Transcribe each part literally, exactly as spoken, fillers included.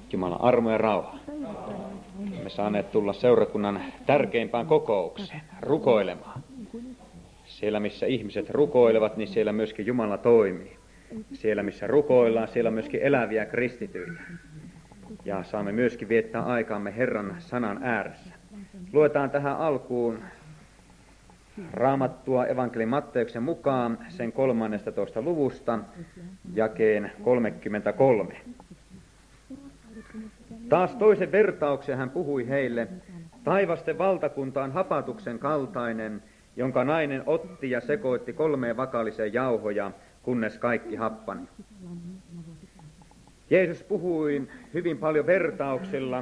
Jumalan armo ja rauha. Me saaneet tulla seurakunnan tärkeimpään kokoukseen, rukoilemaan. Siellä, missä ihmiset rukoilevat, niin siellä myöskin Jumala toimii. Siellä, missä rukoillaan, siellä on myöskin eläviä kristityitä. Ja saamme myöskin viettää aikaamme Herran sanan ääressä. Luetaan tähän alkuun Raamattua evankeliumi Matteuksen mukaan sen kolmannestatoista luvusta, jakeen kolmekymmentäkolme. Taas toisen vertauksen hän puhui heille, taivasten valtakunta on hapatuksen kaltainen, jonka nainen otti ja sekoitti kolmeen vakaliseen jauhoja, kunnes kaikki happani. Jeesus puhui hyvin paljon vertauksilla,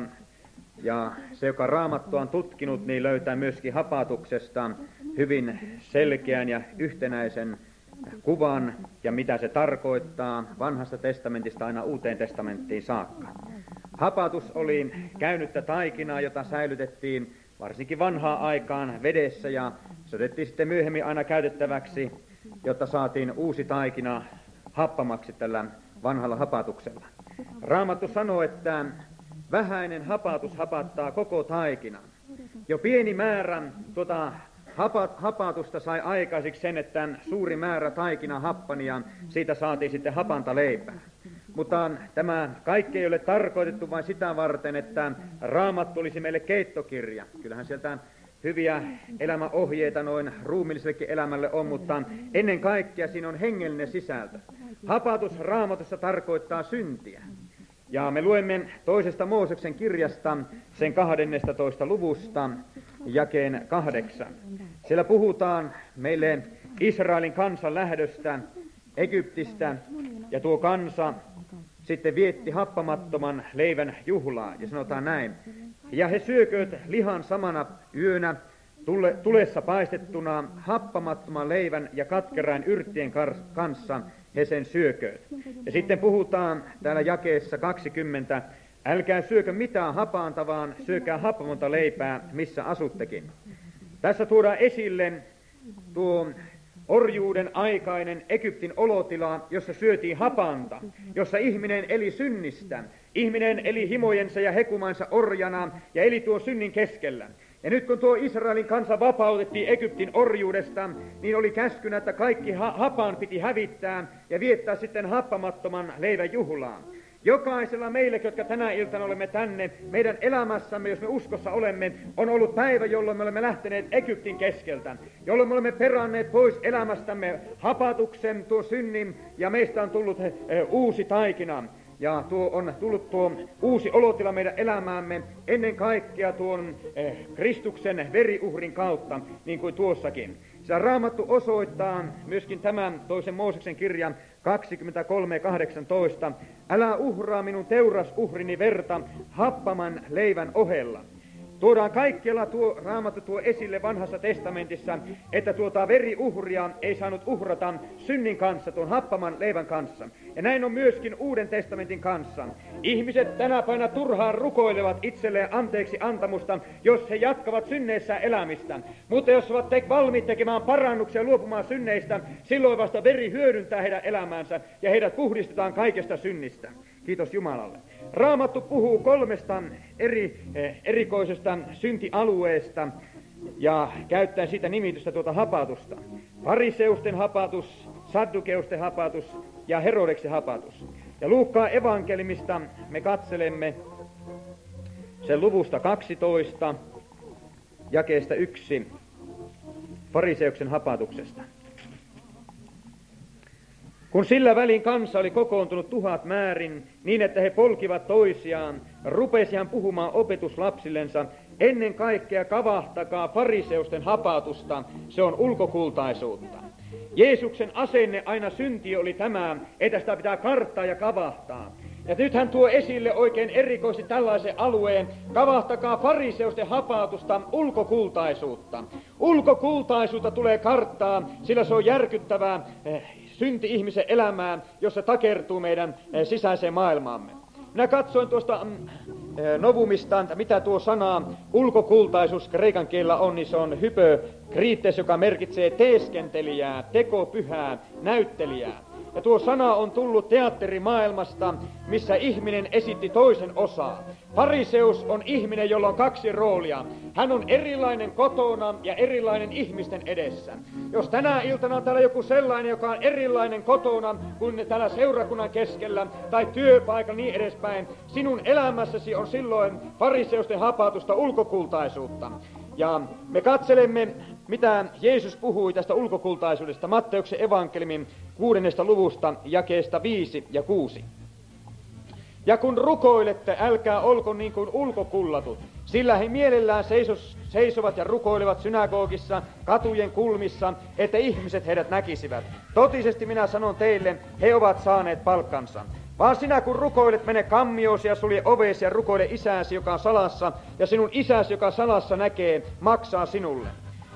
ja se, joka Raamattua on tutkinut, niin löytää myöskin hapatuksesta hyvin selkeän ja yhtenäisen kuvan, ja mitä se tarkoittaa vanhasta testamentista aina Uuteen testamenttiin saakka. Hapatus oli käynyttä taikinaa, jota säilytettiin varsinkin vanhaan aikaan vedessä, ja se otettiin sitten myöhemmin aina käytettäväksi, jotta saatiin uusi taikina happamaksi tällä vanhalla hapatuksella. Raamattu sanoo, että vähäinen hapatus hapattaa koko taikinan. Jo pieni määrä tuota hapatusta sai aikaiseksi sen, että suuri määrä taikina happani ja siitä saatiin sitten hapanta leipää. Mutta tämä kaikki ei ole tarkoitettu vain sitä varten, että Raamattu olisi meille keittokirja. Kyllähän sieltä hyviä elämäohjeita noin ruumillisellekin elämälle on, mutta ennen kaikkea siinä on hengellinen sisältö. Hapatus Raamatussa tarkoittaa syntiä. Ja me luemme toisesta Mooseksen kirjasta sen kahdennestatoista luvusta jakeen kahdeksan. Siellä puhutaan meille Israelin kansan lähdöstä Egyptistä, ja tuo kansa sitten vietti happamattoman leivän juhlaa, ja sanotaan näin. Ja he syökööt lihan samana yönä tule, tulessa paistettuna happamattoman leivän ja katkeraan yrttien kanssa he sen syökööt. Ja sitten puhutaan täällä jakeessa kaksikymmentä, älkää syökö mitään hapaanta, vaan syökää happamonta leipää, missä asuttekin. Tässä tuodaan esille tuo orjuuden aikainen Egyptin olotila, jossa syötiin hapanta, jossa ihminen eli synnistä. Ihminen eli himojensa ja hekumansa orjana ja eli tuo synnin keskellä. Ja nyt kun tuo Israelin kansa vapautettiin Egyptin orjuudesta, niin oli käskynä, että kaikki ha- hapan piti hävittää ja viettää sitten happamattoman leivän juhlaan. Jokaisella meille, jotka tänä iltana olemme tänne, meidän elämässämme, jos me uskossa olemme, on ollut päivä, jolloin me olemme lähteneet Egyptin keskeltä, jolloin me olemme peranneet pois elämästämme hapatuksen, tuo synnin, ja meistä on tullut he, he, uusi taikina. Ja tuo on tullut tuo uusi olotila meidän elämäämme ennen kaikkea tuon eh, Kristuksen veriuhrin kautta, niin kuin tuossakin. Sillä Raamattu osoittaa myöskin tämän toisen Mooseksen kirjan kaksikymmentäkolme kahdeksantoista. Älä uhraa minun teurasuhrini verta happaman leivän ohella. Tuodaan kaikkialla tuo Raamattu tuo esille vanhassa testamentissa, että tuota veriuhria ei saanut uhrata synnin kanssa, tuon happaman leivän kanssa. Ja näin on myöskin Uuden testamentin kanssa. Ihmiset tänä päivänä turhaan rukoilevat itselleen anteeksi antamusta, jos he jatkavat synneissään elämistä. Mutta jos ovat te- valmiit tekemään parannuksia ja luopumaan synneistä, silloin vasta veri hyödyntää heidän elämäänsä ja heidät puhdistetaan kaikesta synnistä. Kiitos Jumalalle. Raamattu puhuu kolmesta eri, eh, erikoisesta syntialueesta ja käyttää siitä nimitystä tuota hapatusta. Fariseusten hapatus, saddukeusten hapatus ja Herodeksen hapatus. Ja Luukkaan evankeliumista me katselemme sen luvusta kaksitoista, jakeesta yksi, fariseuksen hapatuksesta. Kun sillä välin kansa oli kokoontunut tuhat määrin, niin että he polkivat toisiaan, rupesi hän puhumaan opetuslapsillensa, ennen kaikkea kavahtakaa fariseusten hapatusta, se on ulkokultaisuutta. Jeesuksen asenne aina synti oli tämä, että sitä pitää karttaa ja kavahtaa. Ja nyt hän tuo esille oikein erikoisesti tällaisen alueen, kavahtakaa fariseusten hapatusta, ulkokultaisuutta. Ulkokultaisuutta tulee karttaa, sillä se on järkyttävää eh, synti ihmisen elämään, jossa takertuu meidän eh, sisäiseen maailmaamme. Minä katsoin tuosta mm, eh, Novumista, mitä tuo sana ulkokultaisuus kreikan kielellä on, niin se on hypokriittes, joka merkitsee teeskentelijää, tekopyhää, näyttelijää. Ja tuo sana on tullut teatterimaailmasta, missä ihminen esitti toisen osaa. Fariseus on ihminen, jolla on kaksi roolia. Hän on erilainen kotona ja erilainen ihmisten edessä. Jos tänä iltana on täällä joku sellainen, joka on erilainen kotona kuin täällä seurakunnan keskellä tai työpaikalla niin edespäin, sinun elämässäsi on silloin fariseusten hapatusta ulkokultaisuutta. Ja me katselemme, mitä Jeesus puhui tästä ulkokultaisuudesta Matteuksen evankeliumin kuudennesta luvusta jakeesta viisi ja kuusi. Ja kun rukoilette, älkää olko niin kuin ulkokullatut, sillä he mielellään seisos, seisovat ja rukoilevat synagogissa, katujen kulmissa, että ihmiset heidät näkisivät. Totisesti minä sanon teille, he ovat saaneet palkkansa. Vaan sinä kun rukoilet, mene kammioosi ja sulje ovesi ja rukoile isäsi, joka on salassa, ja sinun isäsi, joka salassa näkee, maksaa sinulle.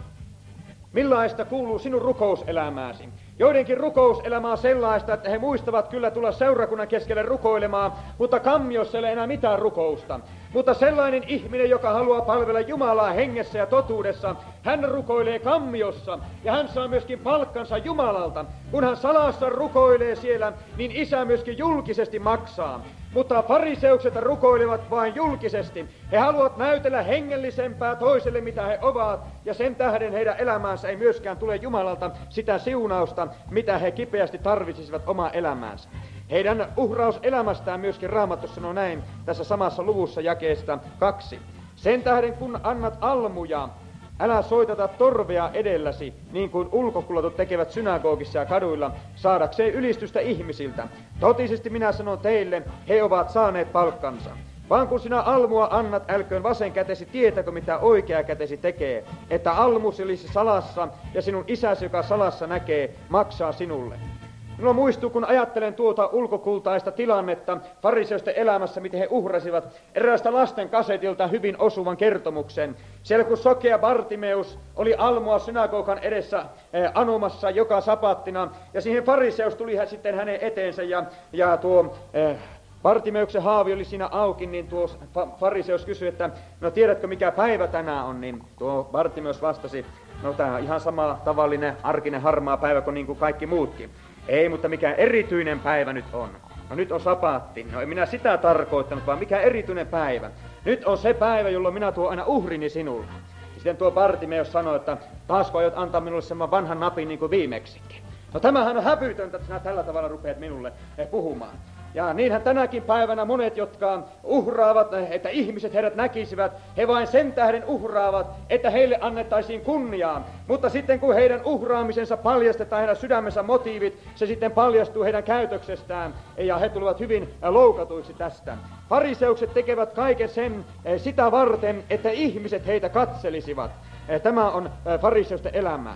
Millaista kuuluu sinun rukouselämääsi? Joidenkin rukouselämä on sellaista, että he muistavat kyllä tulla seurakunnan keskelle rukoilemaan, mutta kammiossa ei ole enää mitään rukousta. Mutta sellainen ihminen, joka haluaa palvella Jumalaa hengessä ja totuudessa, hän rukoilee kammiossa ja hän saa myöskin palkkansa Jumalalta. Kun hän salassa rukoilee siellä, niin Isä myöskin julkisesti maksaa. Mutta fariseukset rukoilevat vain julkisesti. He haluavat näytellä hengellisempää toiselle, mitä he ovat, ja sen tähden heidän elämäänsä ei myöskään tule Jumalalta sitä siunausta, mitä he kipeästi tarvitsisivat omaa elämäänsä. Heidän uhrauselämästään myöskin Raamattu sanoo näin tässä samassa luvussa jakeesta kaksi. Sen tähden kun annat almuja, älä soitata torvea edelläsi, niin kuin ulkokullatut tekevät synagogissa ja kaduilla, saadakseen ylistystä ihmisiltä. Totisesti minä sanon teille, he ovat saaneet palkkansa. Vaan kun sinä almua annat, älköön vasen kätesi tietäkö, mitä oikea kätesi tekee, että almus olisi salassa, ja sinun isäsi, joka salassa näkee, maksaa sinulle. Minulla muistuu, kun ajattelen tuota ulkokultaista tilannetta fariseusten elämässä, miten he uhrasivat eräästä lasten kasetilta hyvin osuvan kertomuksen. Siellä kun sokea Bartimeus oli almua synagogan edessä eh, anomassa joka sapattina, ja siihen fariseus tuli hän sitten hänen eteensä, ja, ja tuo eh, Bartimeuksen haavi oli siinä auki, niin tuo fariseus kysyi, että no tiedätkö mikä päivä tänään on, niin tuo Bartimeus vastasi, no tämä on ihan sama tavallinen, arkinen, harmaa päivä kuin, niin kuin kaikki muutkin. Ei, mutta mikä erityinen päivä nyt on. No nyt on sapaatti. No en minä sitä tarkoittanut, vaan mikä erityinen päivä. Nyt on se päivä, jolloin minä tuon aina uhrini sinulle. Ja sitten tuo Bartimeus sanoi, että taasko aiot antaa minulle semmoinen vanhan napin niin kuin viimeksikin. No tämähän on hävytöntä, että sinä tällä tavalla rupeat minulle puhumaan. Ja niinhän tänäkin päivänä monet, jotka uhraavat, että ihmiset heidät näkisivät, he vain sen tähden uhraavat, että heille annettaisiin kunniaa. Mutta sitten kun heidän uhraamisensa paljastetaan, heidän sydämensä motiivit, se sitten paljastuu heidän käytöksestään ja he tulevat hyvin loukatuiksi tästä. Fariseukset tekevät kaiken sen sitä varten, että ihmiset heitä katselisivat. Tämä on fariseusten elämää.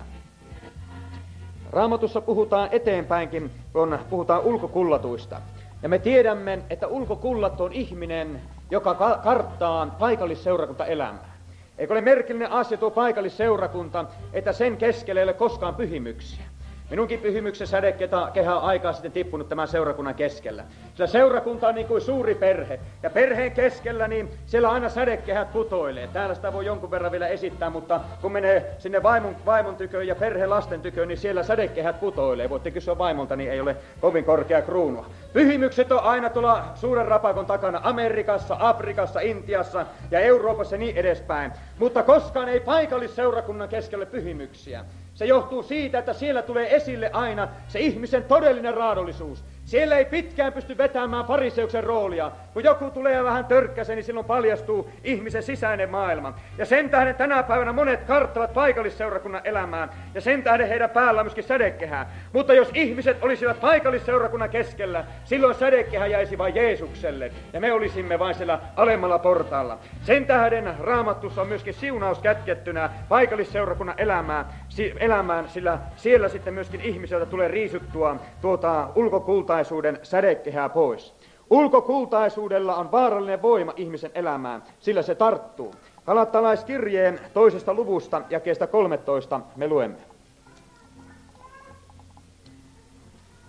Raamatussa puhutaan eteenpäinkin, kun puhutaan ulkokullatuista. Ja me tiedämme, että ulkokullattu on ihminen, joka ka- karttaa paikallisseurakuntaelämää. Eikö ole merkillinen asia tuo paikallisseurakunta, että sen keskellä ei ole koskaan pyhimyksiä. Minunkin pyhimyksen sädekehä on aikaa sitten tippunut tämän seurakunnan keskellä. Sillä seurakunta on niin kuin suuri perhe. Ja perheen keskellä, niin siellä aina sädekehät putoilee. Täällä sitä voi jonkun verran vielä esittää, mutta kun menee sinne vaimon, vaimon tyköön ja perheen lasten tyköön, niin siellä sädekehät putoilee. Voitte kysyä vaimolta, niin ei ole kovin korkea kruunua. Pyhimykset on aina tuolla suuren rapakon takana Amerikassa, Afrikassa, Intiassa ja Euroopassa ja niin edespäin. Mutta koskaan ei paikallisseurakunnan keskelle pyhimyksiä. Se johtuu siitä, että siellä tulee esille aina se ihmisen todellinen raadollisuus. Siellä ei pitkään pysty vetämään fariseuksen roolia. Kun joku tulee vähän törkkäsen, niin silloin paljastuu ihmisen sisäinen maailma. Ja sen tähden tänä päivänä monet karttavat paikallisseurakunnan elämään. Ja sen tähden heidän päällä on myöskin sädekehää. Mutta jos ihmiset olisivat paikallisseurakunnan keskellä, silloin sädekehä jäisi vain Jeesukselle. Ja me olisimme vain siellä alemmalla portaalla. Sen tähden Raamattussa on myöskin siunaus kätkettynä paikallisseurakunnan elämään, elämään sillä siellä sitten myöskin ihmiseltä tulee riisuttua tuota ulkokultaisuuden sädekehää pois. Ulkokultaisuudella on vaarallinen voima ihmisen elämään, sillä se tarttuu. Galattalaiskirjeen toisesta luvusta jakeesta kolmetoista me luemme.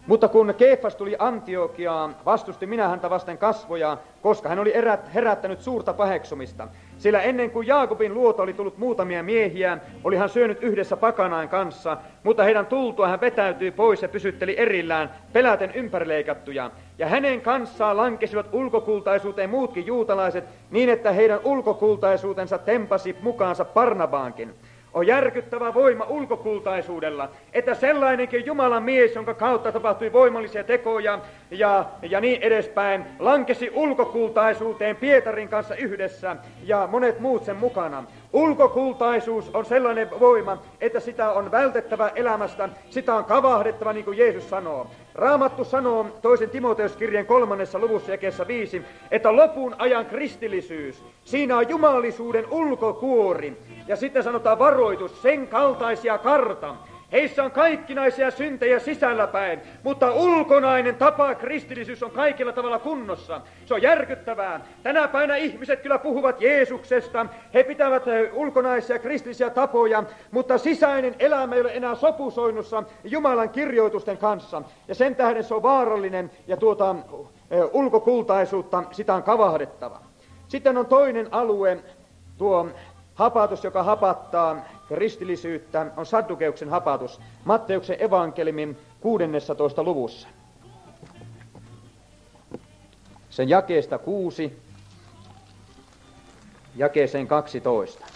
Mutta kun Keefas tuli Antiokiaan, vastusti minä häntä vasten kasvoja, koska hän oli erät, herättänyt suurta paheksumista. Sillä ennen kuin Jaakobin luota oli tullut muutamia miehiä, oli hän syönyt yhdessä pakanain kanssa, mutta heidän tultua hän vetäytyi pois ja pysytteli erillään, peläten ympärileikattuja. Ja hänen kanssaan lankesivat ulkokultaisuuteen muutkin juutalaiset, niin että heidän ulkokultaisuutensa tempasi mukaansa Barnabaankin. On järkyttävä voima ulkokultaisuudella, että sellainenkin Jumalan mies, jonka kautta tapahtui voimallisia tekoja ja, ja niin edespäin, lankesi ulkokultaisuuteen Pietarin kanssa yhdessä ja monet muut sen mukana. Ulkokultaisuus on sellainen voima, että sitä on vältettävä elämästä, sitä on kavahdettava, niin kuin Jeesus sanoo. Raamattu sanoo toisen Timoteuskirjeen kolmannessa luvussa jakeessa viisi, että lopun ajan kristillisyys, siinä on jumalisuuden ulkokuori. Ja sitten sanotaan varoitus, sen kaltaisia karta. Heissä on kaikkinaisia syntejä sisälläpäin, mutta ulkonainen tapa kristillisyys on kaikilla tavalla kunnossa. Se on järkyttävää. Tänä päivänä ihmiset kyllä puhuvat Jeesuksesta, he pitävät ulkonaisia kristillisiä tapoja, mutta sisäinen elämä ei ole enää sopusoinnussa Jumalan kirjoitusten kanssa. Ja sen tähden se on vaarallinen ja tuota ulkokultaisuutta, sitä on kavahdettava. Sitten on toinen alue, tuo hapatus, joka hapattaa kristillisyyttä, on Saddukeuksen hapatus Matteuksen evankeliumin kuudennessatoista luvussa. Sen jakeesta kuusi, jakeeseen kaksitoista.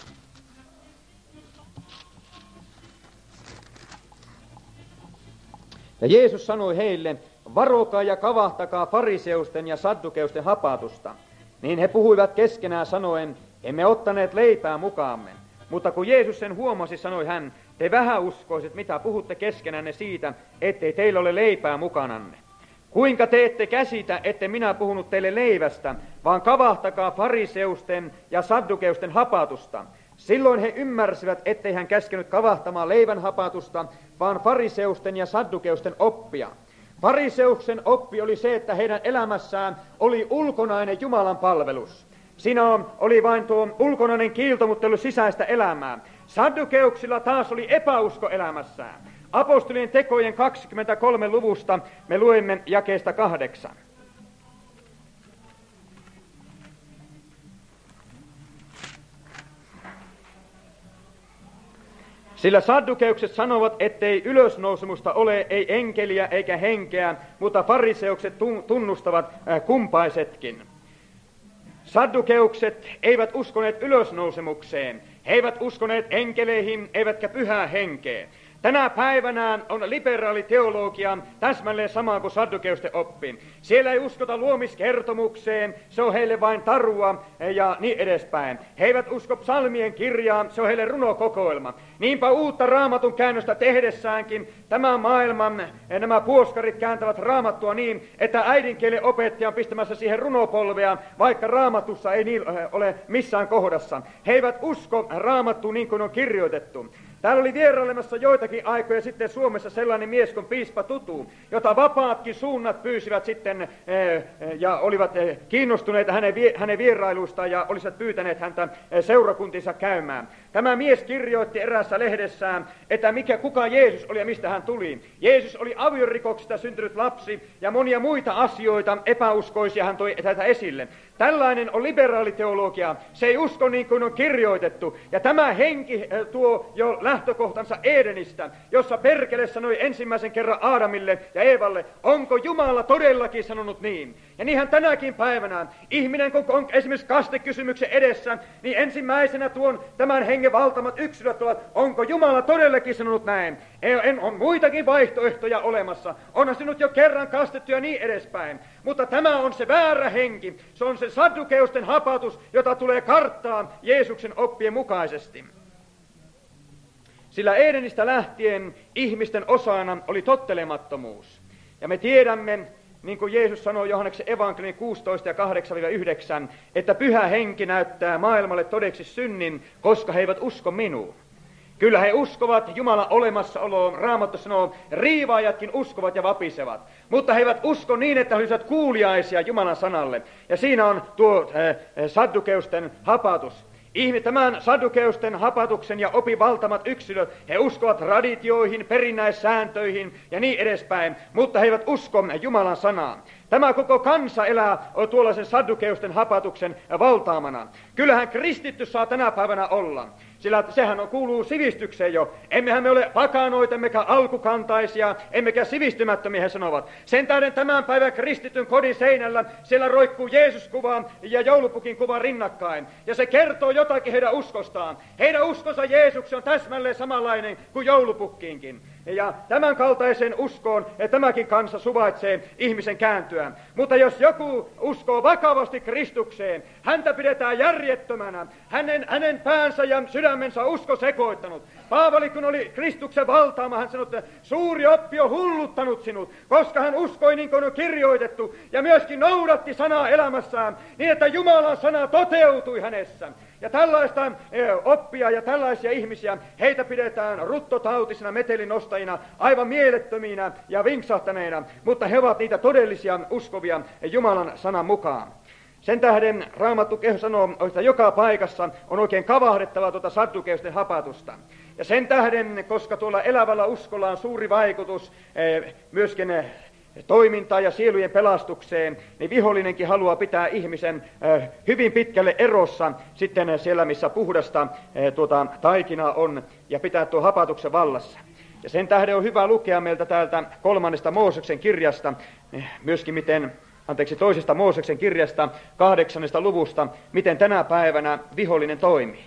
Ja Jeesus sanoi heille, varokaa ja kavahtakaa fariseusten ja saddukeusten hapatusta. Niin he puhuivat keskenään sanoen, emme ottaneet leipää mukaamme. Mutta kun Jeesus sen huomasi, sanoi hän, te vähäuskoiset, mitä puhutte keskenänne siitä, ettei teillä ole leipää mukananne. Kuinka te ette käsitä, ette minä puhunut teille leivästä, vaan kavahtakaa fariseusten ja saddukeusten hapatusta. Silloin he ymmärsivät, ettei hän käskenyt kavahtamaan leivän hapatusta, vaan fariseusten ja saddukeusten oppia. Fariseuksen oppi oli se, että heidän elämässään oli ulkonainen Jumalan palvelus. Siinä oli vain tuo ulkonainen kiilto, mutta ei ollut sisäistä elämää. Saddukeuksilla taas oli epäusko elämässään. Apostolien tekojen kaksikymmentäkolme luvusta me luemme jakeesta kahdeksan. Sillä saddukeukset sanovat, ettei ylösnousemusta ole, ei enkeliä eikä henkeä, mutta fariseukset tunnustavat kumpaisetkin. Saddukeukset eivät uskoneet ylösnousemukseen, he eivät uskoneet enkeleihin, eivätkä pyhää henkeen. Tänä päivänä on liberaali teologia täsmälleen sama kuin saddukeusten oppi. Siellä ei uskota luomiskertomukseen, se on heille vain tarua ja niin edespäin. He eivät usko psalmien kirjaan, se on heille runokokoelma. Niinpä uutta raamatun käännöstä tehdessäänkin tämän maailman nämä puoskarit kääntävät raamattua niin, että äidinkielen opettaja on pistämässä siihen runopolvea, vaikka raamatussa ei niin ole missään kohdassa. He eivät usko raamattua niin kuin on kirjoitettu. Täällä oli vierailemassa joitakin aikoja sitten Suomessa sellainen mies kuin piispa Tutu, jota vapaatkin suunnat pyysivät sitten ja olivat kiinnostuneita hänen, hänen vierailuistaan ja olisivat pyytäneet häntä seurakuntinsa käymään. Tämä mies kirjoitti eräässä lehdessään, että mikä, kuka Jeesus oli ja mistä hän tuli. Jeesus oli aviorikoksesta syntynyt lapsi ja monia muita asioita epäuskoisia hän toi tätä esille. Tällainen on liberaaliteologia. Se ei usko niin kuin on kirjoitettu. Ja tämä henki tuo jo lähtökohtansa Edenistä, jossa perkele sanoi ensimmäisen kerran Aadamille ja Eevalle, onko Jumala todellakin sanonut niin? Ja niinhän tänäkin päivänä ihminen, kun on esimerkiksi kastekysymyksen edessä, niin ensimmäisenä tuon tämän hengen valtamat yksilöt ovat, onko Jumala todellakin sanonut näin? En, on muitakin vaihtoehtoja olemassa. Onhan sinut jo kerran kastettu ja niin edespäin. Mutta tämä on se väärä henki. Se on se saddukeusten hapatus, jota tulee karttaa Jeesuksen oppien mukaisesti. Sillä Edenistä lähtien ihmisten osana oli tottelemattomuus. Ja me tiedämme, niin kuin Jeesus sanoi Johanneksen evankeliumin kuusitoista ja kahdeksan yhdeksän, että pyhä henki näyttää maailmalle todeksi synnin, koska he eivät usko minuun. Kyllä he uskovat Jumalan olemassaoloon. Raamattu sanoo, riivaajatkin uskovat ja vapisevat. Mutta he eivät usko niin, että he olisivat kuuliaisia Jumalan sanalle. Ja siinä on tuo äh, saddukeusten hapatus. Ihme, tämän saddukeusten hapatuksen ja opin valtamat yksilöt, he uskovat traditioihin, perinnäissääntöihin ja niin edespäin, mutta he eivät usko Jumalan sanaa. Tämä koko kansa elää tuollaisen saddukeusten hapatuksen valtaamana. Kyllähän kristitty saa tänä päivänä olla, sillä sehän on, kuuluu sivistykseen jo. Emmehän me ole pakanoita, emmekä alkukantaisia, emmekä sivistymättömiä, he sanovat. Sen tähden tämän päivän kristityn kodin seinällä siellä roikkuu Jeesus-kuva ja joulupukin kuva rinnakkain. Ja se kertoo jotakin heidän uskostaan. Heidän uskonsa Jeesuksen on täsmälleen samanlainen kuin joulupukkiinkin. Ja tämän kaltaisen uskoon tämäkin kansa suvaitsee ihmisen kääntyä. Mutta jos joku uskoo vakavasti Kristukseen, häntä pidetään järjettömänä. Hänen, hänen päänsä ja sydämensä usko sekoittanut. Paavali, kun oli Kristuksen valtaama, hän sanoi, että suuri oppi on hulluttanut sinut, koska hän uskoi niin kuin on kirjoitettu ja myöskin noudatti sanaa elämässään niin, että Jumalan sana toteutui hänessä. Ja tällaista oppia ja tällaisia ihmisiä, heitä pidetään ruttotautisina metelinostajina, aivan mielettöminä ja vinksahtaneina, mutta he ovat niitä todellisia uskovia Jumalan sanan mukaan. Sen tähden Raamattu sanoo, että joka paikassa on oikein kavahdettava tuota saddukeusten hapatusta. Ja sen tähden, koska tuolla elävällä uskolla on suuri vaikutus myöskin toimintaan ja sielujen pelastukseen, niin vihollinenkin haluaa pitää ihmisen hyvin pitkälle erossa sitten siellä, missä puhdasta tuota taikinaa on, ja pitää tuo hapatuksen vallassa. Ja sen tähden on hyvä lukea meiltä täältä kolmannesta Mooseksen kirjasta, myöskin miten, anteeksi, toisesta Mooseksen kirjasta, kahdeksannesta luvusta, miten tänä päivänä vihollinen toimii.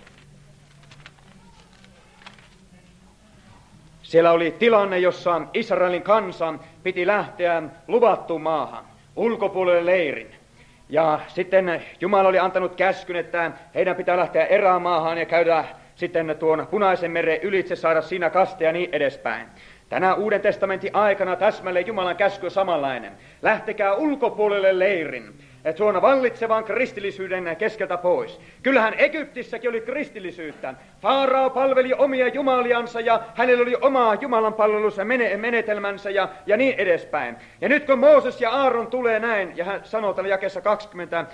Siellä oli tilanne, jossa Israelin kansan piti lähteä luvattuun maahan, ulkopuolelle leirin. Ja sitten Jumala oli antanut käskyn, että heidän pitää lähteä erämaahan ja käydä sitten tuon Punaisen meren ylitse, saada siinä kaste ja niin edespäin. Tänä Uuden testamentin aikana täsmälleen Jumalan käsky on samanlainen. Lähtekää ulkopuolelle leirin, tuon vallitsevan kristillisyyden keskeltä pois. Kyllähän Egyptissäkin oli kristillisyyttä. Faarao palveli omia jumaliansa ja hänellä oli oma Jumalan palvelus menetelmänsä ja, ja niin edespäin. Ja nyt kun Mooses ja Aaron tulee näin, ja hän sanoo tällä jakeessa kaksikymmentä,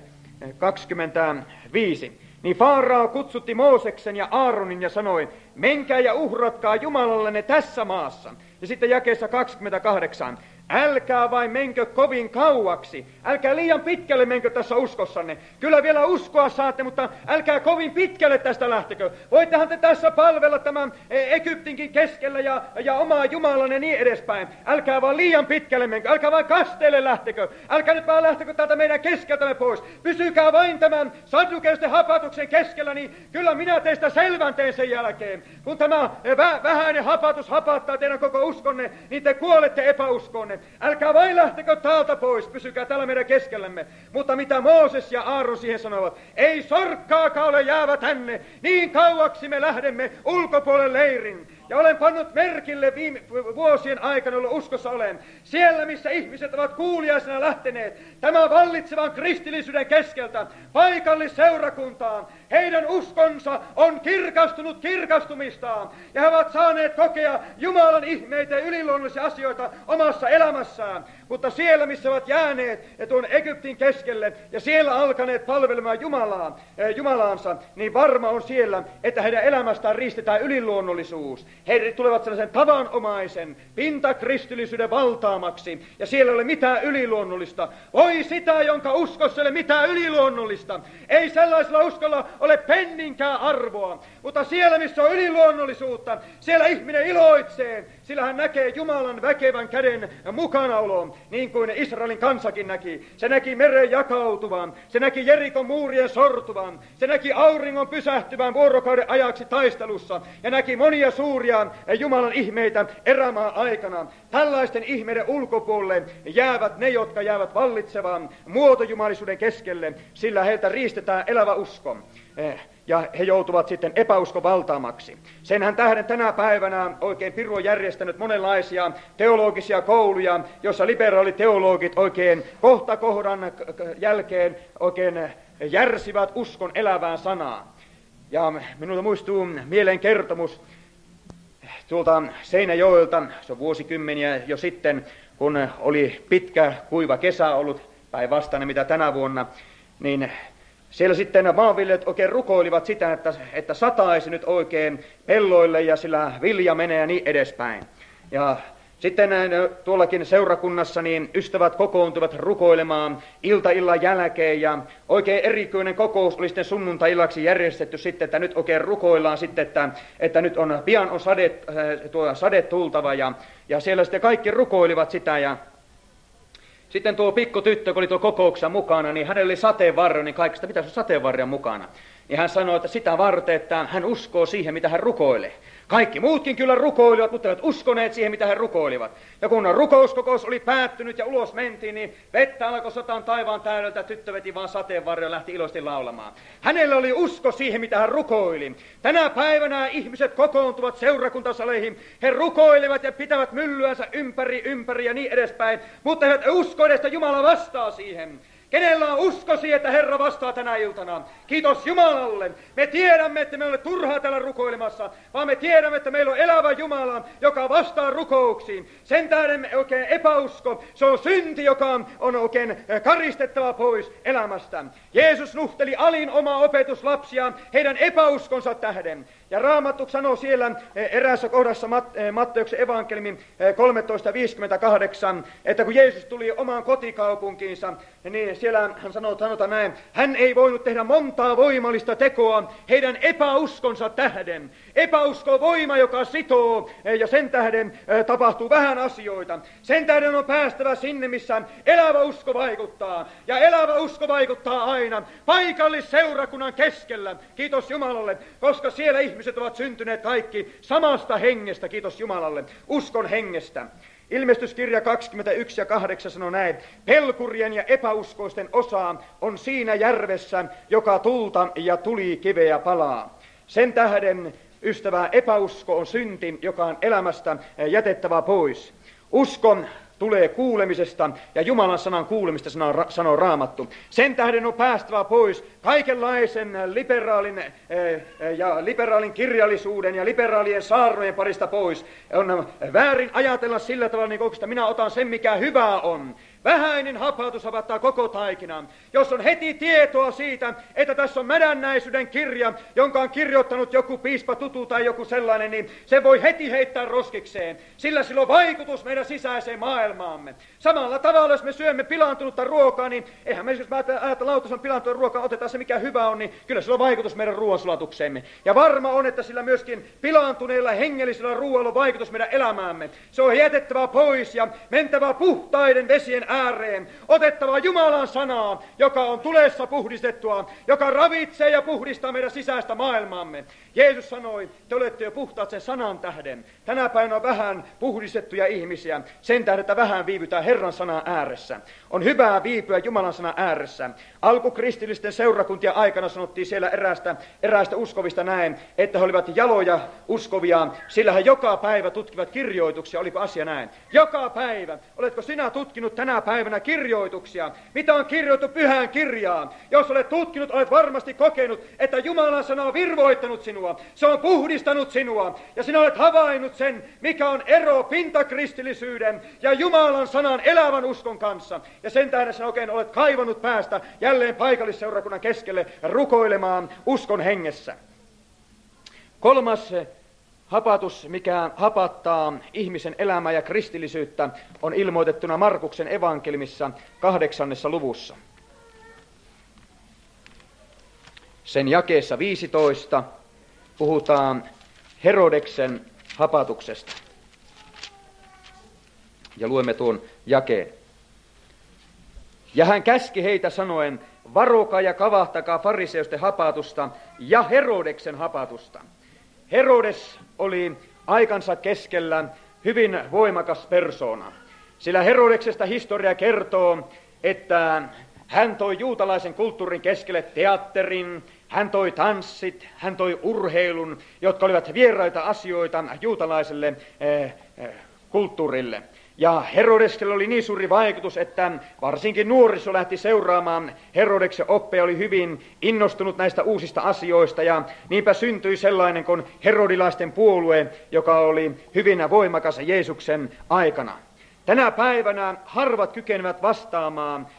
kaksikymmentäviisi, niin Faarao kutsutti Mooseksen ja Aaronin ja sanoi, menkää ja uhratkaa Jumalallenne tässä maassa. Ja sitten jakeessa kaksikymmentäkahdeksan, älkää vain menkö kovin kauaksi, älkää liian pitkälle menkö tässä uskossanne. Kyllä vielä uskoa saatte, mutta älkää kovin pitkälle tästä lähtekö. Voittehan te tässä palvella tämän Egyptinkin keskellä ja, ja omaa Jumalanne ja niin edespäin. Älkää vaan liian pitkälle menkö, älkää vain kasteelle lähtekö. Älkää nyt vaan lähtekö täältä meidän keskeltämme pois. Pysykää vain tämän saddukeusten hapatuksen keskellä, niin kyllä minä teistä selvän teen sen jälkeen. Kun tämä vä- vähäinen hapatus hapattaa teidän koko uskonne, niin te kuolette epäuskonne. Älkää vain lähtekö täältä pois, pysykää täällä meidän keskellämme. Mutta mitä Mooses ja Aaron siihen sanovat, ei sorkkaakaan ole jäävä tänne, niin kauaksi me lähdemme ulkopuolelle leirin. Ja olen pannut merkille viime vuosien aikana, jolloin uskossa olen, siellä missä ihmiset ovat kuuliaisena lähteneet, tämän vallitsevan kristillisyyden keskeltä, paikallisseurakuntaan, heidän uskonsa on kirkastunut kirkastumistaan, ja he ovat saaneet kokea Jumalan ihmeitä ja yliluonnollisia asioita omassa elämässään. Mutta siellä, missä ovat jääneet tuon Egyptin keskelle, ja siellä alkaneet palvelemaan Jumalaa, Jumalaansa, niin varma on siellä, että heidän elämästään riistetään yliluonnollisuus. He tulevat sellaisen tavanomaisen pintakristillisyyden valtaamaksi, ja siellä ei ole mitään yliluonnollista. Voi sitä, jonka uskossa ei ole mitään yliluonnollista. Ei sellaisella uskolla ole penninkään arvoa, mutta siellä, missä on yliluonnollisuutta, siellä ihminen iloitsee, sillä hän näkee Jumalan väkevän käden mukanaolon, niin kuin Israelin kansakin näki. Se näki meren jakautuvan, se näki Jerikon muurien sortuvan, se näki auringon pysähtyvän vuorokauden ajaksi taistelussa, ja näki monia suuria Jumalan ihmeitä erämaan aikana. Tällaisten ihmeiden ulkopuolelle jäävät ne, jotka jäävät vallitsevan muotojumalisuuden keskelle, sillä heiltä riistetään elävä usko. Ja he joutuvat sitten epäuskon valtaamaksi. Senhän tähden tänä päivänä oikein Piru on järjestänyt monenlaisia teologisia kouluja, jossa liberaaliteologit oikein kohta kohdan jälkeen oikein järsivät uskon elävään sanaan. Ja minulta muistuu mieleen kertomus tuolta Seinäjoelta, se on vuosikymmeniä jo sitten, kun oli pitkä kuiva kesä ollut päinvastainen mitä tänä vuonna, niin siellä sitten maanviljelijät oikein rukoilivat sitä, että, että sataisi nyt oikein pelloille ja sillä vilja menee ja niin edespäin. Ja sitten tuollakin seurakunnassa niin ystävät kokoontuvat rukoilemaan iltaillan jälkeen ja oikein erityinen kokous oli sitten sunnuntai-illaksi järjestetty sitten, että nyt oikein rukoillaan sitten, että, että nyt on, pian on sade, tuo sade tultava ja, ja siellä sitten kaikki rukoilivat sitä ja sitten tuo pikku tyttö, kun oli tuo kokouksessa mukana, niin hänellä oli sateenvarjo, niin kaikista pitäisi olla sateenvarja mukana. Ja hän sanoi, että sitä varten, että hän uskoo siihen, mitä hän rukoilee. Kaikki muutkin kyllä rukoilivat, mutta eivät uskoneet siihen, mitä he rukoilivat. Ja kun rukouskokous oli päättynyt ja ulos mentiin, niin vettä alkoi sataan taivaan täydeltä, tyttö veti vaan sateenvarjo ja lähti iloisesti laulamaan. Hänellä oli usko siihen, mitä hän rukoili. Tänä päivänä ihmiset kokoontuvat seurakuntasaleihin. He rukoilevat ja pitävät myllyänsä ympäri, ympäri ja niin edespäin, mutta he eivät usko edes, että Jumala vastaa siihen. Kenellä on usko siihen, että Herra vastaa tänä iltana? Kiitos Jumalalle. Me tiedämme, että me olemme turhaa täällä rukoilemassa, vaan me tiedämme, että meillä on elävä Jumala, joka vastaa rukouksiin. Sen tähden me oikein epäusko. Se on synti, joka on oikein karistettava pois elämästä. Jeesus nuhteli alin omaa opetuslapsiaan heidän epäuskonsa tähden. Ja Raamattu sanoo siellä eräässä kohdassa Matteuksen evankeliumin kolmetoista viisikymmentäkahdeksan, että kun Jeesus tuli omaan kotikaupunkiinsa, niin siellä hän sanoo, sanotaan näin, hän ei voinut tehdä montaa voimallista tekoa heidän epäuskonsa tähden. Epäusko on voima, joka sitoo, ja sen tähden tapahtuu vähän asioita. Sen tähden on päästävä sinne, missä elävä usko vaikuttaa. Ja elävä usko vaikuttaa aina paikallisseurakunnan keskellä. Kiitos Jumalalle, koska siellä ihmiset ovat syntyneet kaikki samasta hengestä, kiitos Jumalalle, uskon hengestä. Ilmestyskirja kaksikymmentäyksi ja kahdeksan sanoo näin, pelkurien ja epäuskoisten osa on siinä järvessä, joka tulta ja tuli kiveä palaa. Sen tähden, ystävää, epäusko on synti, joka on elämästä jätettävä pois. Uskon tulee kuulemisesta ja Jumalan sanan kuulemista sanoo, sanoo Raamattu. Sen tähden on päästävä pois kaikenlaisen liberaalin ja liberaalin kirjallisuuden ja liberaalien saarnojen parista pois. On väärin ajatella sillä tavalla, niin että minä otan sen, mikä hyvää on. Vähäinen hapatus hapattaa koko taikinan. Jos on heti tietoa siitä, että tässä on mädännäisyyden kirja, jonka on kirjoittanut joku piispa Tutu tai joku sellainen, niin se voi heti heittää roskikseen, sillä sillä on vaikutus meidän sisäiseen maailmaamme. Samalla tavalla, jos me syömme pilaantunutta ruokaa, niin eihän me, jos me ajatellaan, että on pilaantunut ruokaa, otetaan se mikä hyvä on, niin kyllä sillä on vaikutus meidän ruoansulatukseemme. Ja varma on, että sillä myöskin pilaantuneilla hengellisellä ruoalla on vaikutus meidän elämäämme. Se on jätettävä pois ja mentävä puhtaiden vesien ääreen, otettava Jumalan sanaa, joka on tulessa puhdistettua, joka ravitsee ja puhdistaa meidän sisäistä maailmaamme. Jeesus sanoi, te olette jo puhtaat sen sanan tähden. Tänä päivänä on vähän puhdistettuja ihmisiä, sen tähden, että vähän viivytään Herran sanan ääressä. On hyvää viipyä Jumalan sanan ääressä. Alkukristillisten seurakuntien aikana sanottiin siellä eräästä, eräästä uskovista näin, että he olivat jaloja uskovia, sillä he joka päivä tutkivat kirjoituksia. Oliko asia näin? Joka päivä. Oletko sinä tutkinut tänä päivänä kirjoituksia? Mitä on kirjoitettu pyhään kirjaan? Jos olet tutkinut, olet varmasti kokenut, että Jumalan sana on virvoittanut sinua. Se on puhdistanut sinua. Ja sinä olet havainnut sen, mikä on ero pintakristillisyyden ja Jumalan sanan elävän uskon kanssa. Ja sen tähden sinä oikein olet kaivannut päästä jälleen paikallisseurakunnan keskelle rukoilemaan uskon hengessä. Kolmas hapatus, mikä hapattaa ihmisen elämää ja kristillisyyttä, on ilmoitettuna Markuksen evankeliumissa kahdeksannessa luvussa. Sen jakeessa viisitoista puhutaan Herodeksen hapatuksesta. Ja luemme tuon jakeen. Ja hän käski heitä sanoen, varokaa ja kavahtakaa fariseusten hapatusta ja Herodeksen hapatusta. Herodes oli aikansa keskellä hyvin voimakas persoona, sillä Herodeksesta historia kertoo, että hän toi juutalaisen kulttuurin keskelle teatterin, hän toi tanssit, hän toi urheilun, jotka olivat vieraita asioita juutalaiselle eh, eh, kulttuurille. Ja Herodeskella oli niin suuri vaikutus, että varsinkin nuoriso lähti seuraamaan Herodeksen oppeja, oli hyvin innostunut näistä uusista asioista, ja niinpä syntyi sellainen kuin herodilaisten puolue, joka oli hyvin voimakas Jeesuksen aikana. Tänä päivänä harvat kykenevät vastaamaan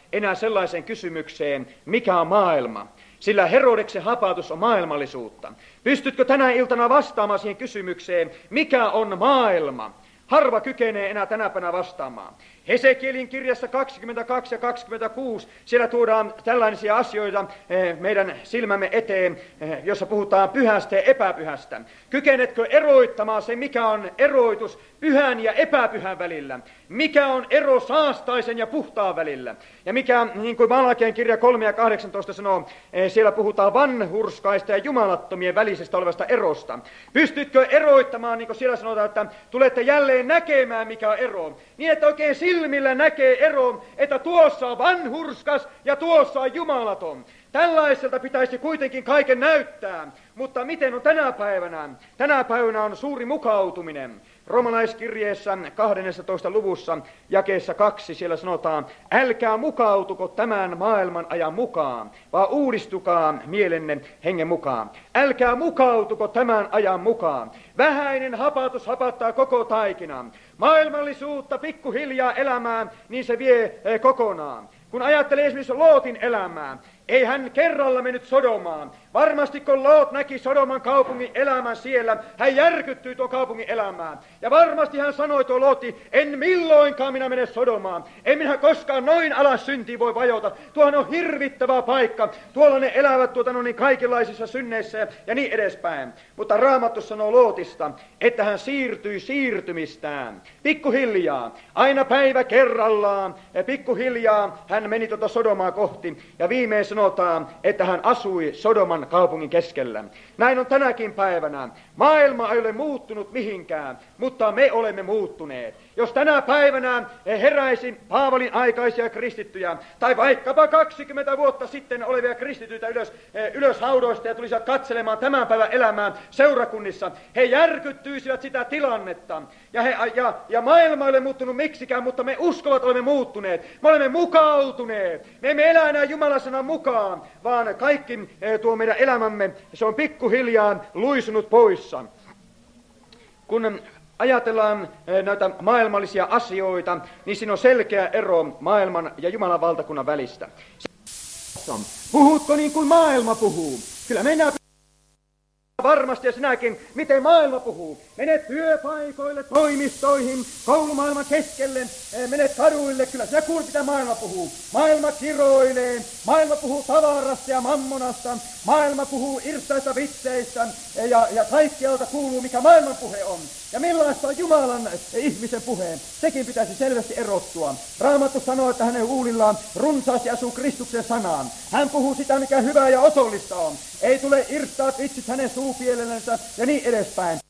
enää sellaiseen kysymykseen, mikä on maailma. Sillä Herodeksen hapatus on maailmallisuutta. Pystytkö tänä iltana vastaamaan siihen kysymykseen, mikä on maailma? Harva kykenee enää tänä päivänä vastaamaan. Hesekielin kirjassa kaksikymmentäkaksi ja kaksikymmentäkuusi, siellä tuodaan tällaisia asioita meidän silmämme eteen, jossa puhutaan pyhästä ja epäpyhästä. Kykenetkö eroittamaan se, mikä on eroitus pyhän ja epäpyhän välillä? Mikä on ero saastaisen ja puhtaan välillä? Ja mikä, niin kuin Malakian kirja kolme ja kahdeksantoista sanoo, siellä puhutaan vanhurskaista ja jumalattomien välisestä olevasta erosta. Pystytkö eroittamaan, niin kuin siellä sanotaan, että tulette jälleen näkemään, mikä on ero? Niin, että oikein silmillä näkee eron, että tuossa on vanhurskas ja tuossa on jumalaton. Tällaiselta pitäisi kuitenkin kaiken näyttää, mutta miten on tänä päivänä? Tänä päivänä on suuri mukautuminen. Roomalaiskirjeessä kahdennessatoista luvussa jakeessa kaksi siellä sanotaan, älkää mukautuko tämän maailman ajan mukaan, vaan uudistukaa mielenne hengen mukaan. Älkää mukautuko tämän ajan mukaan. Vähäinen hapatus hapattaa koko taikinan. Maailmallisuutta pikkuhiljaa elämään, niin se vie kokonaan. Kun ajattelee esimerkiksi Lootin elämää, ei hän kerralla mennyt Sodomaan. Varmasti kun Loot näki Sodoman kaupungin elämän siellä, hän järkyttyi tuon kaupungin elämään. Ja varmasti hän sanoi tuo Looti, en milloinkaan minä mene Sodomaan. En minä koskaan noin alas syntiin voi vajota. Tuohan on hirvittävä paikka. Tuolla ne elävät tuota no niin kaikenlaisissa synneissä ja niin edespäin. Mutta Raamattu sanoo Lootista, että hän siirtyi siirtymistään. Pikkuhiljaa, aina päivä kerrallaan, ja pikkuhiljaa hän meni tuota Sodomaa kohti. Ja viimein sanotaan, että hän asui Sodoman kaupungin keskellä. Näin on tänäkin päivänä. Maailma ei ole muuttunut mihinkään, mutta me olemme muuttuneet. Jos tänä päivänä heräisin Paavalin aikaisia kristittyjä, tai vaikkapa kaksikymmentä vuotta sitten olevia kristityitä ylös, ylös haudoista ja tulisivat katselemaan tämän päivän elämään seurakunnissa, he järkyttyisivät sitä tilannetta. Ja, he, ja, ja maailma ei ole muuttunut miksikään, mutta me uskovat olemme muuttuneet. Me olemme mukautuneet. Me emme elä enää Jumalan sanan mukaan, vaan kaikki tuo meidän elämämme, se on pikkuhiljaa luisunut poissa. Kun ajatellaan näitä maailmallisia asioita, niin siinä on selkeä ero maailman ja Jumalan valtakunnan välistä. Puhutko niin kuin maailma puhuu? Kyllä mennään varmasti ja sinäkin, miten maailma puhuu. Menet työpaikoille, toimistoihin, koulumaailman keskelle, menet kaduille, kyllä sinä kuulet, mitä maailma puhuu. Maailma kiroilee, maailma puhuu tavarasta ja mammonasta, maailma puhuu irtaista vitseistä ja, ja kaikkialta kuuluu, mikä maailman puhe on. Ja millaista on Jumalan ihmisen puheen? Sekin pitäisi selvästi erottua. Raamattu sanoo, että hänen huulillaan runsaasti asuu Kristuksen sanaan. Hän puhuu sitä, mikä hyvää ja otollista on. Ei tule irtaat vitsit hänen suupielellensä ja niin edespäin.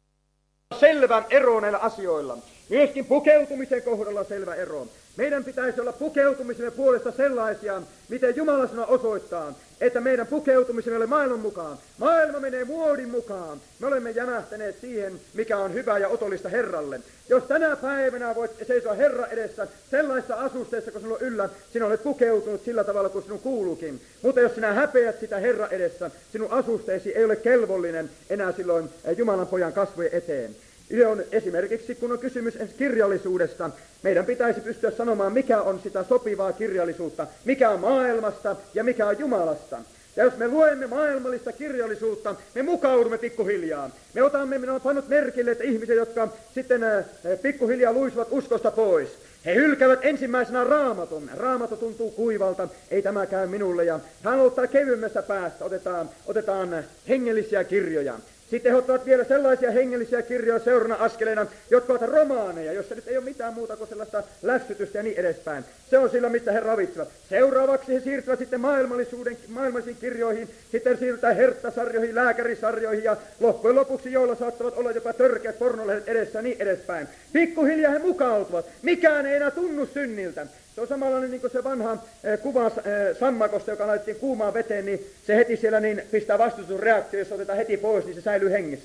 Selvä ero näillä asioilla. Myöskin pukeutumisen kohdalla selvä ero. Meidän pitäisi olla pukeutumisemme puolesta sellaisia, miten Jumala sana osoittaa, että meidän pukeutumisemme ei ole maailman mukaan. Maailma menee muodin mukaan. Me olemme jämähtäneet siihen, mikä on hyvä ja otollista Herralle. Jos tänä päivänä voit seisoa Herran edessä sellaisessa asusteessa, kun sinulla on yllä, sinä olet pukeutunut sillä tavalla, kuin sinun kuuluukin. Mutta jos sinä häpeät sitä Herran edessä, sinun asusteesi ei ole kelvollinen enää silloin Jumalan pojan kasvojen eteen. Se on esimerkiksi, kun on kysymys kirjallisuudesta, meidän pitäisi pystyä sanomaan, mikä on sitä sopivaa kirjallisuutta, mikä on maailmasta ja mikä on Jumalasta. Ja jos me luemme maailmallista kirjallisuutta, me mukaudumme pikkuhiljaa. Me otamme, minä olen pannut merkille, että ihmiset, jotka sitten äh, pikkuhiljaa luisuvat uskosta pois, he hylkäävät ensimmäisenä Raamatun. Raamattu tuntuu kuivalta, ei tämä käy minulle. Ja hän ottaa kevyemmästä päästä, otetaan, otetaan hengellisiä kirjoja. Sitten he ottavat vielä sellaisia hengellisiä kirjoja seurana askeleina, jotka ovat romaaneja, jossa nyt ei ole mitään muuta kuin sellaista lässytystä ja niin edespäin. Se on sillä, mistä he ravitsevat. Seuraavaksi he siirtyvät sitten maailmallisuuden, maailmallisiin kirjoihin, sitten siirrytään herttasarjoihin, lääkärisarjoihin ja loppujen lopuksi, joilla saattavat olla jopa törkeät pornolehdet edessä ja niin edespäin. Pikkuhiljaa he mukautuvat. Mikään ei enää tunnu synniltä. Se on samanlainen niin kuin se vanha äh, kuva äh, sammakosta, joka laitettiin kuumaan veteen, niin se heti siellä niin pistää vastustusreaktio, jos otetaan heti pois, niin se säilyy hengissä.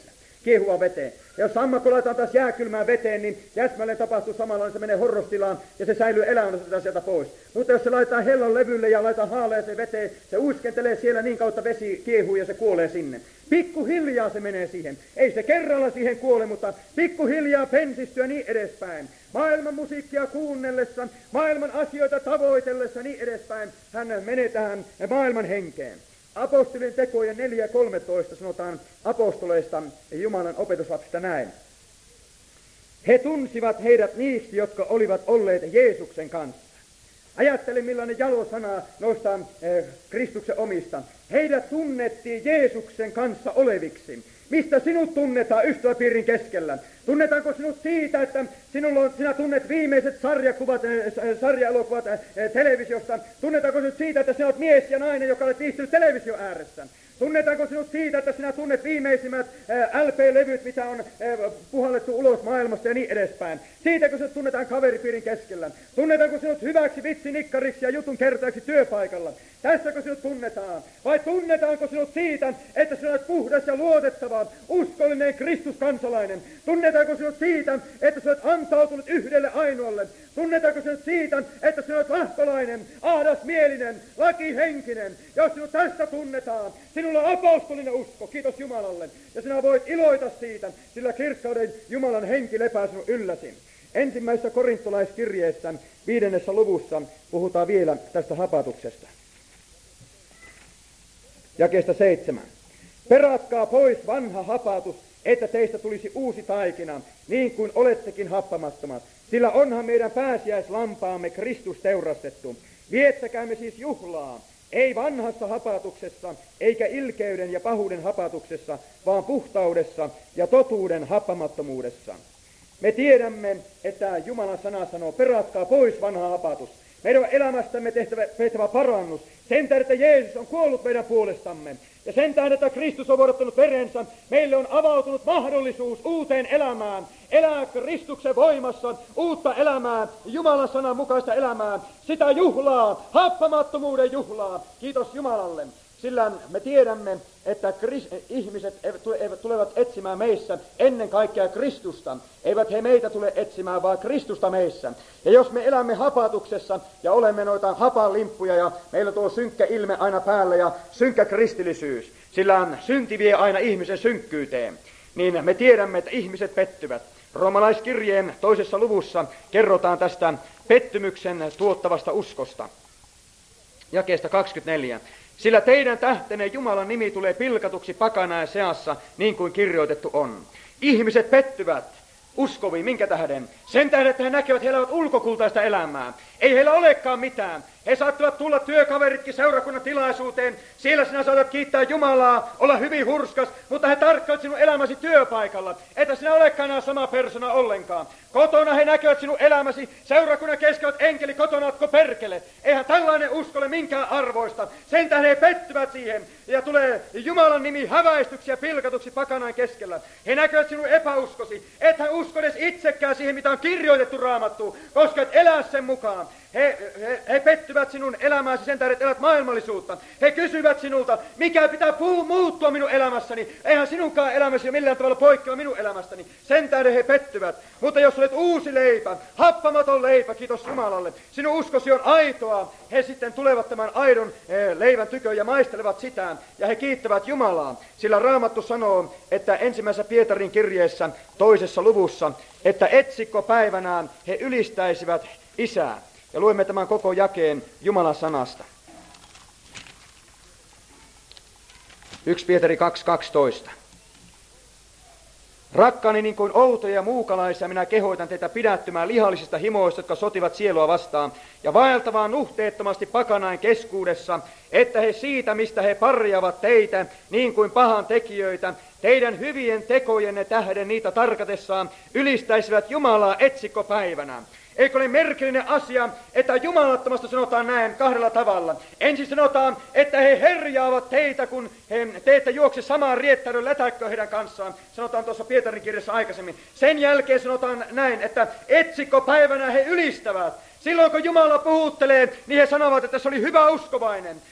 kiehuvaan veteen. Ja jos sammakko laitetaan taas jääkylmään veteen, niin jäsmälleen tapahtuu samalla, niin se menee horrostilaan ja se säilyy elämänä, se sieltä pois. Mutta jos se laitetaan hellon levylle ja laitetaan haaleeseen veteen, se uiskentelee siellä niin kautta vesi kiehuu ja se kuolee sinne. Pikkuhiljaa se menee siihen. Ei se kerralla siihen kuole, mutta pikkuhiljaa pensistyä niin edespäin. Maailman musiikkia kuunnellessa, maailman asioita tavoitellessa niin edespäin, hän menee tähän maailman henkeen. Apostolien tekojen neljä kolmetoista sanotaan apostoleista Jumalan opetuslapsista näin. He tunsivat heidät niistä, jotka olivat olleet Jeesuksen kanssa. Ajattele, millainen jalo sana noista eh, Kristuksen omista. Heidät tunnettiin Jeesuksen kanssa oleviksi. Mistä sinut tunnetaan ystäväpiirin keskellä? Tunnetaanko sinut siitä, että sinulla on, sinä tunnet viimeiset sarjakuvat, äh, sarjaelokuvat äh, televisiosta? Tunnetaanko sinut siitä, että sinä olet mies ja nainen, joka olet viihtynyt televisio ääressä? Tunnetaanko sinut siitä, että sinä tunnet viimeisimmät äh, L P-levyt, mitä on äh, puhallettu ulos maailmasta ja niin edespäin? Siitäkö sinut tunnetaan kaveripiirin keskellä? Tunnetaanko sinut hyväksi vitsinikkariksi ja jutun kertaaksi työpaikalla? Tässäkö sinut tunnetaan? Vai tunnetaanko sinut siitä, että sinä olet puhdas ja luotettava, uskollinen Kristuskansalainen? Tunnetaanko sinut siitä, että sinä olet antautunut yhdelle ainoalle? Tunnetaanko sinut siitä, että sinä olet lahkolainen, ahdasmielinen, lakihenkinen? Jos sinut tästä tunnetaan, sinulla on apostolinen usko, kiitos Jumalalle. Ja sinä voit iloita siitä, sillä kirkkauden Jumalan henki lepää sinun ylläsi. Ensimmäisessä korintolaiskirjeessä viidennessä luvussa puhutaan vielä tästä hapatuksesta. Jakeesta seitsemän. Peratkaa pois vanha hapatus, että teistä tulisi uusi taikina, niin kuin olettekin happamattomat. Sillä onhan meidän pääsiäislampaamme Kristus teurastettu. Viettäkäämme siis juhlaa, ei vanhassa hapatuksessa, eikä ilkeyden ja pahuuden hapatuksessa, vaan puhtaudessa ja totuuden happamattomuudessa. Me tiedämme, että Jumalan sana sanoo, peratkaa pois vanha hapatus. Meidän on elämästämme tehtävä, tehtävä parannus. Sen tähden, että Jeesus on kuollut meidän puolestamme. Ja sen tähden, että Kristus on vuodattanut verensä, meille on avautunut mahdollisuus uuteen elämään. Elää Kristuksen voimassa uutta elämää, Jumalan sanan mukaista elämää. Sitä juhlaa, happamattomuuden juhlaa. Kiitos Jumalalle. Sillä me tiedämme, että ihmiset eivät tulevat etsimään meissä ennen kaikkea Kristusta. Eivät he meitä tule etsimään, vaan Kristusta meissä. Ja jos me elämme hapatuksessa ja olemme noita hapanlimppuja ja meillä on tuo synkkä ilme aina päällä ja synkkä kristillisyys, sillä synti vie aina ihmisen synkkyyteen, niin me tiedämme, että ihmiset pettyvät. Roomalaiskirjeen toisessa luvussa kerrotaan tästä pettymyksen tuottavasta uskosta. Jakeesta kaksikymmentäneljä. Sillä teidän tähtenne Jumalan nimi tulee pilkatuksi pakanajan seassa, niin kuin kirjoitettu on. Ihmiset pettyvät uskoviin, minkä tähden? Sen tähden, että he näkevät, he elävät ulkokultaista elämää. Ei heillä olekaan mitään. He saattavat tulla työkaveritkin seurakunnan tilaisuuteen. Siellä sinä saatat kiittää Jumalaa, olla hyvin hurskas, mutta he tarkkaavat sinun elämäsi työpaikalla. Että sinä olekaan enää sama persona ollenkaan. Kotona he näkevät sinun elämäsi. Seurakunnan keskevät enkeli, kotona ootko perkele. Eihän tällainen usko ole minkään arvoista. Sen tähden he pettyvät siihen. Ja tulee Jumalan nimi häväistyksi ja pilkatuksi pakanain keskellä. He näkevät sinun epäuskosi. Ethän usko edes itsekään siihen, mitä on kirjoitettu Raamattuun, koska et elää sen mukaan. He, he, he pettyvät sinun elämääsi sen tähden, että elät maailmallisuutta. He kysyvät sinulta, mikä pitää puu, muuttua minun elämässäni. Eihän sinunkaan elämäsi ole millään tavalla poikkea minun elämästäni. Sen tähden he pettyvät. Mutta jos olet uusi leipä, happamaton leipä, kiitos Jumalalle, sinun uskosi on aitoa. He sitten tulevat tämän aidon eh, leivän tykö ja maistelevat sitä. Ja he kiittävät Jumalaa. Sillä Raamattu sanoo, että ensimmäisessä Pietarin kirjeessä toisessa luvussa, että etsikkopäivänään he ylistäisivät Isää. Ja luemme tämän koko jakeen Jumalan sanasta. yksi Pietari kaksi kaksitoista. Rakkaani, niin kuin outoja ja muukalaisia, minä kehoitan teitä pidättymään lihallisista himoista, jotka sotivat sielua vastaan, ja vaeltavaan nuhteettomasti pakanain keskuudessa, että he siitä, mistä he parjaavat teitä, niin kuin pahan tekijöitä, teidän hyvien tekojenne tähden niitä tarkatessaan, ylistäisivät Jumalaa etsikkopäivänä. Eikö ole merkillinen asia, että jumalattomasta sanotaan näin kahdella tavalla. Ensin sanotaan, että he herjaavat teitä, kun he, te ette juokse samaan riettäydön lätäkköön heidän kanssaan. Sanotaan tuossa Pietarin kirjassa aikaisemmin. Sen jälkeen sanotaan näin, että etsikkopäivänä he ylistävät. Silloin kun Jumala puhuttelee, niin he sanovat, että se oli hyvä uskovainen.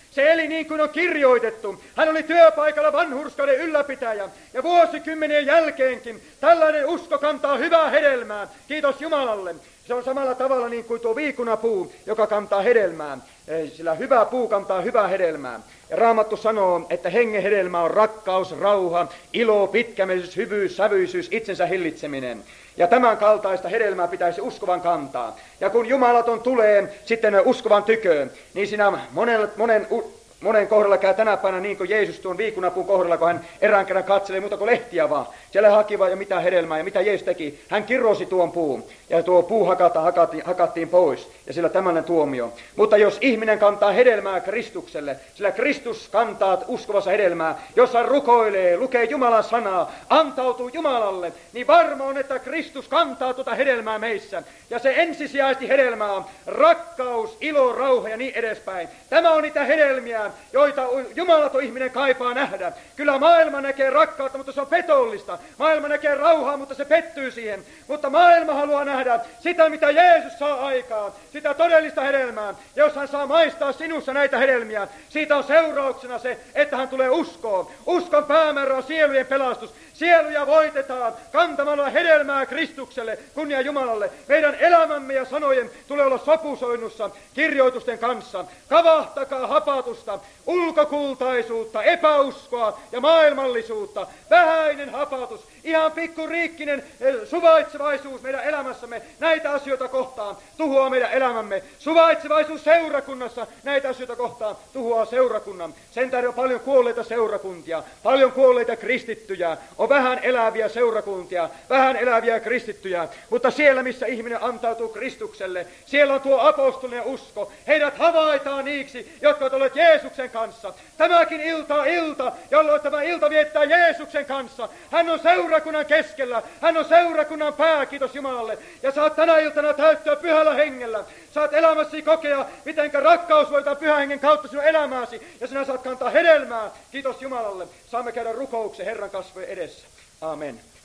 Se eli niin kuin on kirjoitettu. Hän oli työpaikalla vanhurskauden ylläpitäjä. Ja vuosikymmenien jälkeenkin tällainen usko kantaa hyvää hedelmää. Kiitos Jumalalle. Se on samalla tavalla niin kuin tuo viikunapuu, joka kantaa hedelmää. Sillä hyvä puu kantaa hyvää hedelmää. Ja Raamattu sanoo, että hengen hedelmä on rakkaus, rauha, ilo, pitkämielisyys, hyvyys, sävyisyys, itsensä hillitseminen. Ja tämän kaltaista hedelmää pitäisi uskovan kantaa. Ja kun jumalaton tulee sitten uskovan tyköön, niin siinä monen, monen, monen kohdalla käy tänä päivänä niin kuin Jeesus tuon viikunapuun kohdalla, kun hän erään kerran katselee muuta kuin lehtiä vaan. Siellä haki vaan ja mitä hedelmää ja mitä Jeesus teki. Hän kirosi tuon puun ja tuo puu hakata, hakattiin, hakattiin pois ja sillä tämmöinen tuomio. Mutta jos ihminen kantaa hedelmää Kristukselle, sillä Kristus kantaa uskovassa hedelmää, jos hän rukoilee, lukee Jumalan sanaa, antautuu Jumalalle, niin varma on, että Kristus kantaa tuota hedelmää meissä. Ja se ensisijaisesti hedelmä on rakkaus, ilo, rauha ja niin edespäin. Tämä on niitä hedelmiä, joita jumalaton ihminen kaipaa nähdä. Kyllä maailma näkee rakkautta, mutta se on petollista. Maailma näkee rauhaa, mutta se pettyy siihen. Mutta maailma haluaa nähdä sitä, mitä Jeesus saa aikaan, sitä todellista hedelmää. Jos hän saa maistaa sinussa näitä hedelmiä, siitä on seurauksena se, että hän tulee uskoon. Uskon päämäärä on sielujen pelastus. Sieluja voitetaan kantamalla hedelmää Kristukselle, kunnia Jumalalle. Meidän elämämme ja sanojen tulee olla sopusoinnussa kirjoitusten kanssa. Kavahtakaa hapatusta, ulkokultaisuutta, epäuskoa ja maailmallisuutta. Vähäinen hapatus, ihan pikkuriikkinen suvaitsevaisuus meidän elämässämme näitä asioita kohtaan tuhoaa meidän elämämme. Suvaitsevaisuus seurakunnassa näitä asioita kohtaan tuhoaa seurakunnan. Sen tähden on paljon kuolleita seurakuntia, paljon kuolleita kristittyjä, on vähän eläviä seurakuntia, vähän eläviä kristittyjä, mutta siellä missä ihminen antautuu Kristukselle, siellä on tuo apostolinen usko. Heidät havaitaan niiksi, jotka ovat olleet Jeesuksen kanssa. Tämäkin ilta on ilta, jolloin tämä ilta viettää Jeesuksen kanssa. Hän on seurakunnan keskellä, hän on seurakunnan pää, kiitos Jumalalle. Ja saat tänä iltana täyttyä pyhällä hengellä. Saat elämässi kokea, miten rakkaus voitetaan pyhän hengen kautta sinun elämääsi. Ja sinä saat kantaa hedelmää, kiitos Jumalalle. Saamme käydä rukouksen Herran kasvojen edessä. Amen.